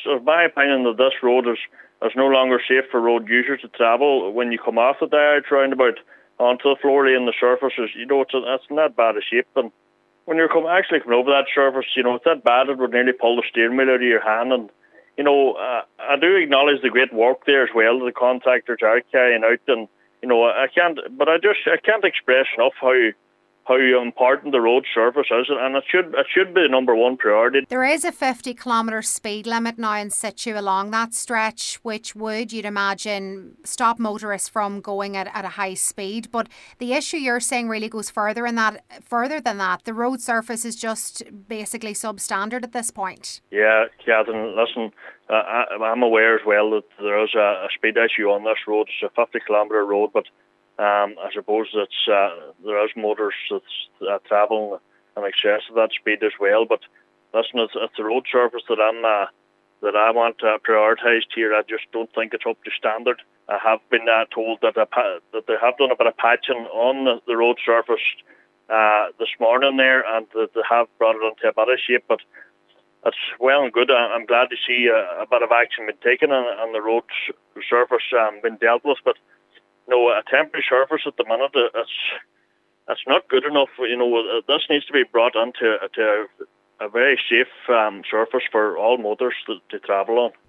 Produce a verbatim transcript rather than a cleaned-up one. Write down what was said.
it's my opinion that this road is, is no longer safe for road users to travel. When you come off the Dioch roundabout onto the floor lane, the surface is, you know, it's, a, it's not bad a shape. And when you're come, actually coming over that surface, you know, it's that bad it would nearly pull the steering wheel out of your hand. And, you know, uh, I do acknowledge the great work there as well, the contractors are carrying out. And, you know, I can't, but I just, I can't express enough how how important the road surface is, and it should it should be the number one priority. There is a fifty kilometre speed limit now in situ along that stretch, which would, you'd imagine, stop motorists from going at, at a high speed. But the issue you're saying really goes further in that, further than that. The road surface is just basically substandard at this point. Yeah, Catherine, listen, uh, I, I'm aware as well that there is a, a speed issue on this road. It's a fifty kilometre road, but Um, I suppose it's uh, there is motors that's uh, travelling in excess of that speed as well. But listen, it's, it's the road surface that I'm uh, that I want uh, prioritised here. I just don't think it's up to standard. I have been uh, told that a pa- that they have done a bit of patching on the, the road surface uh, this morning there, and that they have brought it into a better shape. But it's well and good. I'm glad to see a, a bit of action being taken and, and the road surface um, being dealt with. But no, a temporary surface at the minute, it's it's not good enough. You know, this needs to be brought into to a very safe um, surface for all motorists to, to travel on.